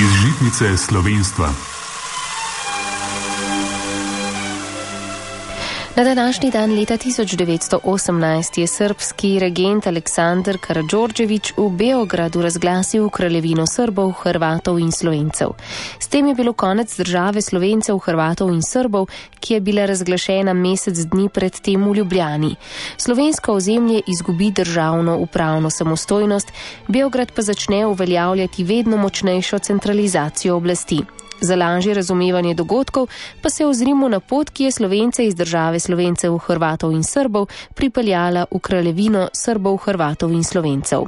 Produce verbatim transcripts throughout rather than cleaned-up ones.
Iz žitnice slovenstva. Na današnji dan leta tisoč devetsto osemnajst je srbski regent Aleksandar Karađorđević v Beogradu razglasil kraljevino Srbov, Hrvatov in Slovencev. S tem je bilo konec države Slovencev, Hrvatov in Srbov, ki je bila razglašena mesec dni pred tem v Ljubljani. Slovensko ozemlje izgubi državno upravno samostojnost, Beograd pa začne uveljavljati vedno močnejšo centralizacijo oblasti. Za lažje razumevanje dogodkov pa se ozrimo na pot, ki je Slovence iz države Slovencev, Hrvatov in Srbov pripeljala v kraljevino Srbov, Hrvatov in Slovencev.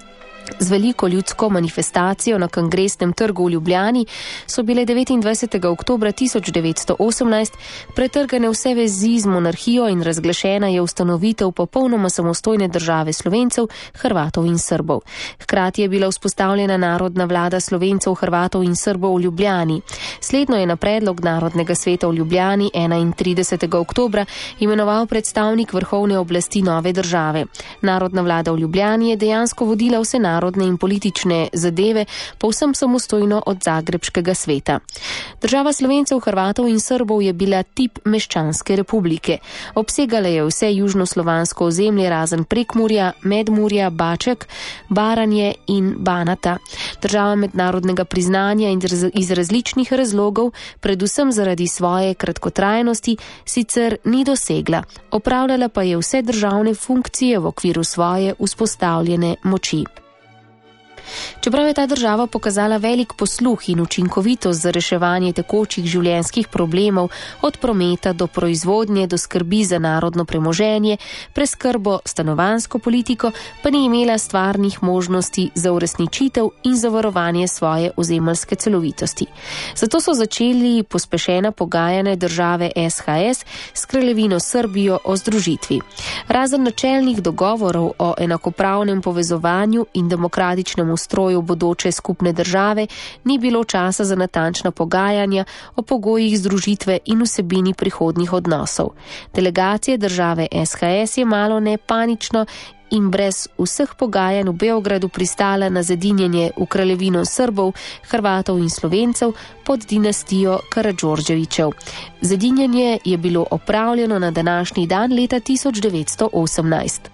Z veliko ljudsko manifestacijo na Kongresnem trgu v Ljubljani so bile devetindvajsetega oktobra tisoč devetsto osemnajst pretrgane vse vezi z monarhijo in razglašena je ustanovitev popolnoma samostojne države Slovencev, Hrvatov in Srbov. Hkrati je bila vzpostavljena narodna vlada Slovencev, Hrvatov in Srbov v Ljubljani. Slednjo je na predlog Narodnega sveta v Ljubljani enaintridesetega oktobra imenoval predstavnik vrhovne oblasti nove države. Narodna vlada v Ljubljani je dejansko vodila vse narodne narodne in politične zadeve povsem samostojno od Zagrebškega sveta. Država Slovencev, Hrvatov in Srbov je bila tip meščanske republike. Obsegala je vse južnoslovansko ozemlje razen Prekmurja, Medmurja, Baček, Baranje in Banata. Država mednarodnega priznanja in iz različnih razlogov, predvsem zaradi svoje kratkotrajnosti, sicer ni dosegla. Opravljala pa je vse državne funkcije v okviru svoje vzpostavljene moči. Čeprav je ta država pokazala velik posluh in učinkovitost za reševanje tekočih življenjskih problemov, od prometa do proizvodnje, do skrbi za narodno premoženje, preskrbo, stanovanjsko politiko, pa ni imela stvarnih možnosti za uresničitev in zavarovanje svoje ozemeljske celovitosti. Zato so začeli pospešena pogajanja države S H S s kraljevino Srbijo o združitvi. Razen načelnih dogovorov o enakopravnem povezovanju in demokratičnem ustroju bodoče skupne države, ni bilo časa za natančna pogajanja o pogojih združitve in vsebini prihodnjih odnosov. Delegacija države S H S je malo ne panično in brez vseh pogajanj v Beogradu pristala na zedinjenje v kraljevino Srbov, Hrvatov in Slovencev pod dinastijo Karađorđevićev. Zedinjenje je bilo opravljeno na današnji dan leta tisoč devetsto osemnajst.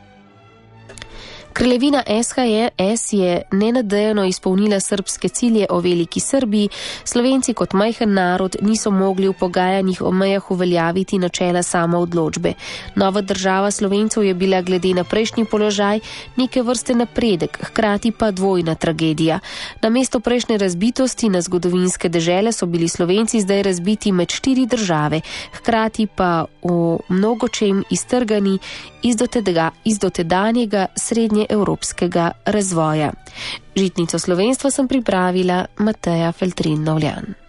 Kraljevina S H S je nenadejano izpolnila srbske cilje o veliki Srbiji, Slovenci kot majhen narod niso mogli v pogajanjih o mejah uveljaviti načela samoodločbe. Nova država Slovencev je bila glede na prejšnji položaj neke vrste napredek, hkrati pa dvojna tragedija. Namesto prejšnje razbitosti na zgodovinske dežele so bili Slovenci zdaj razbiti med štiri države, hkrati pa v mnogočem iztrgani iz, dotedega, iz dotedanjega srednje evropskega razvoja. Žitnico slovenstva sem pripravila Mateja Feltrin-Novljan.